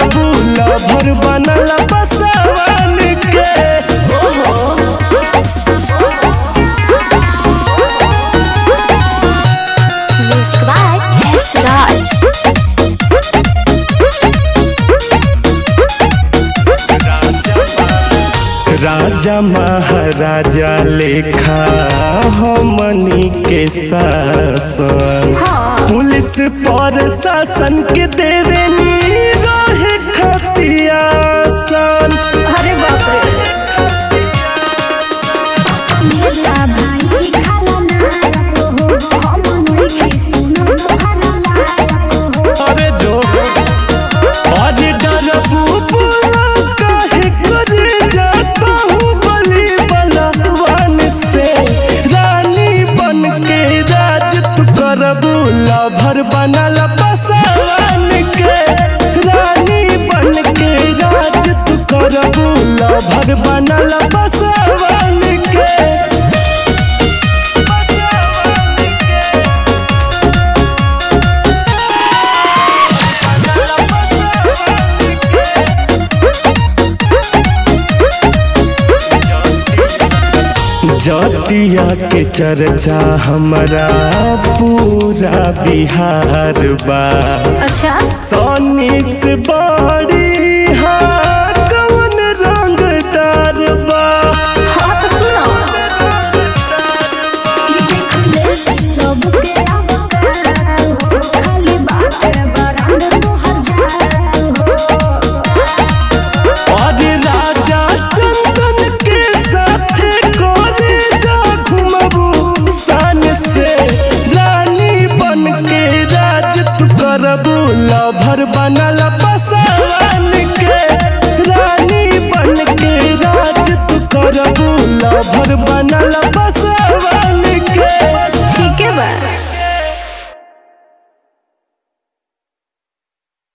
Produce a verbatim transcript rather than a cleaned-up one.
करबू लभर बनल बसवन के। राजा महाराजा लेखा हमनी के शासन, पुलिस पर शासन के देवेनी रहे खतियासन। अरे बाप रे अरे जो अरे डरबू पूरा काहे करे जाता हूँ बलि बलवान से। रानी बन के राज तू करबू लभर बनल बसवन के। रानी बन के राज तू करबू लभर बनल बसवन के। जतिया के चर्चा हमारा पूरा बिहार बा। अच्छा सोनी से बड़ी हाँ कौन रंगदार बा। हाँ तो सुनो अरे राजा चंदन के साथ करे जा घुमबू शान से। रानी बन के राज तू करबू लभर बनल बसा